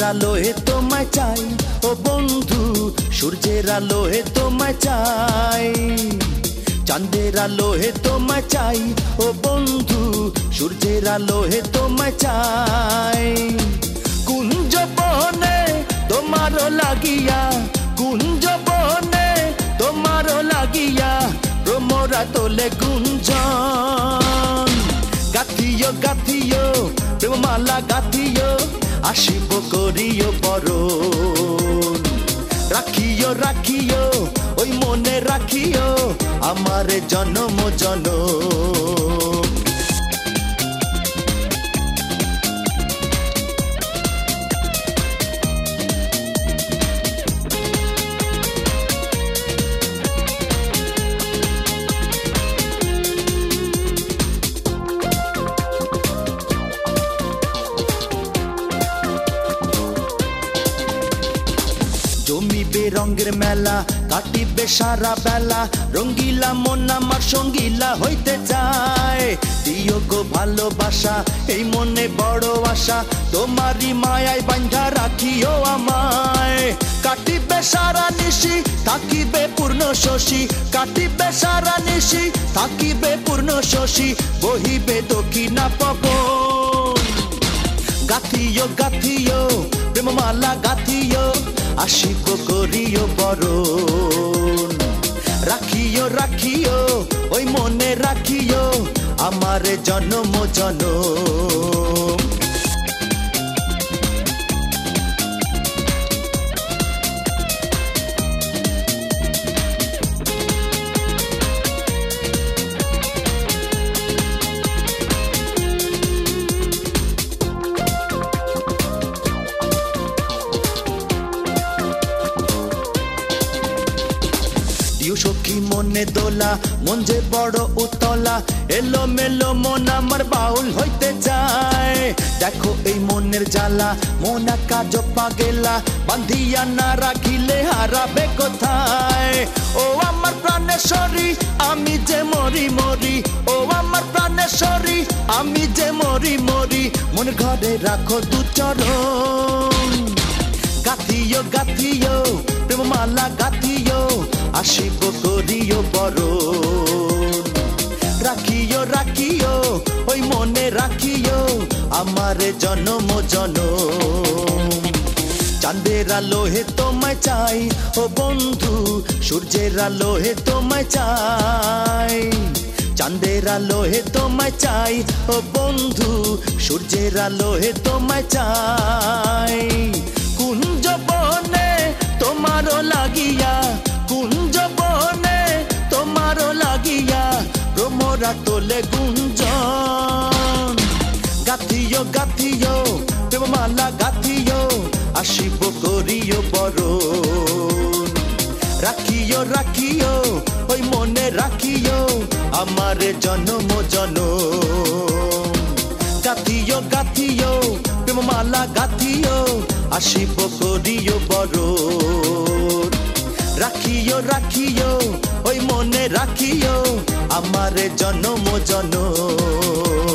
আলোহে তোমায় চাই ও বন্ধু, সূর্যের আলোহে তোমায় চাই। চাঁদের আলোহে তোমায় চাই ও বন্ধু, সূর্যের আলোহে তোমায় চাই। কুঞ্জ বনে তোমারও লাগিয়া, কুঞ্জ বনে তোমারও লাগিয়া, ভ্রমরা তোলে গুঞ্জন। গাথিও গাথিও প্রেমমালা গাথিও, আসিব করিও বরণ। রাখিও রাখিও ওই মনে রাখিও, আমার জনম জনম। জমিবে রঙের মেলা, কাটিবে সারা বেলা, রঙ্গিলা মন আমার সঙ্গীলা হইতে চায়। দিও গো ভালোবাসা এই মনে বড় আশা, তোমারই মায়ায় বাঁধা রাখিও আমায়। কাটিবে সারা নিশি থাকিবে পূর্ণ শশী, কাটিবে সারা নিশি থাকিবে পূর্ণ শশী, বহিবে দক্ষিণা পবন। গাথিও গাথিও প্রেমমালা গাথিও, আসিব করিও বরণ। রাখিও রাখিও ওই মনে রাখিও, আমার জনম জনম। সখী মনে দোলা, মন যে বড় উতলা, এলো মেলো মন আমার বাউল হইতে যায়। দেখো এই মনের জ্বালা, মন কাজ পাগেলা, বান্ধিয়া না রাখিলে হারাবে কোথায়। ও আমার প্রাণেশ্বরী আমি যে মরি মরি, ও আমার প্রাণেশ্বরী আমি যে মরি মরি, মন ঘরে রাখো দু চরণ। গাথিও গাথিও প্রেমমালা গাথিও, আসিব করিও বরণ। রাখিও রাখিও ওই মনে রাখিও, আমার জনম জনম। চাঁদের আলোহে তোমায় চাই ও বন্ধু, সূর্যের আলোহে তোমায় চাই। চাঁদের আলোহে তোমায় চাই ও বন্ধু, সূর্যের আলোহে তোমায় চাই। কুঞ্জ বনে তোমারও লাগিয়া, কুঞ্জ বনে তোমারও লাগিয়া, ভ্রমরা তোলে গুঞ্জন। গাথিও গাথিও প্রেমমালা গাথিও, আসিব করিও বরণ। রাখিও রাখিও ওই মনে রাখিও, আমার জনম জনম। গাথিও গাথিও প্রেমমালা গাথিও, আসিব করিও বরণ। রাখিও রাখিও ওই মনে রাখিও, আমার জনম জনম।